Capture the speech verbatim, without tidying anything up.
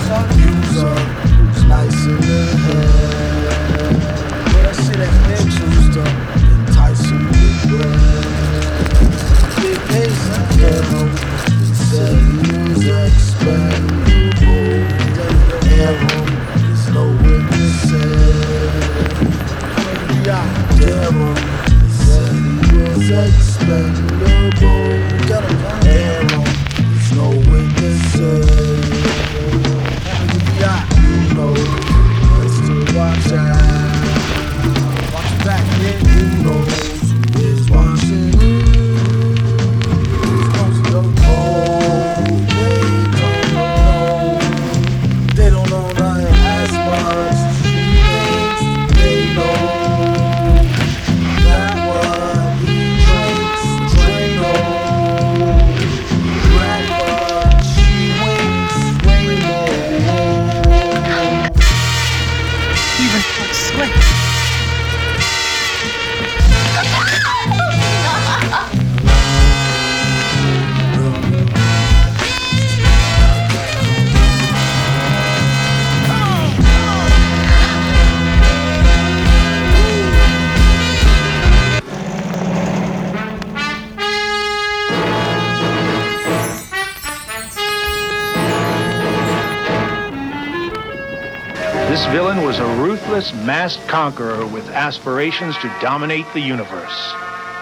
Use up, nice in the head. But I see that head used up, enticing with bread. Big pace, arrow, it said he was expendable. Arrow, there's no witnesses. Arrow, it said he was expendable. Arrow, there's no witnesses. You know, let's still watch out. Watch your back, kid. Who knows who is watching you? Who's supposed to know? They don't know. They don't know nothing as much as she thinks they know. That what he drinks, Drano. Black but she winks, rainbow. Even sweat. This villain was a ruthless, masked conqueror with aspirations to dominate the universe.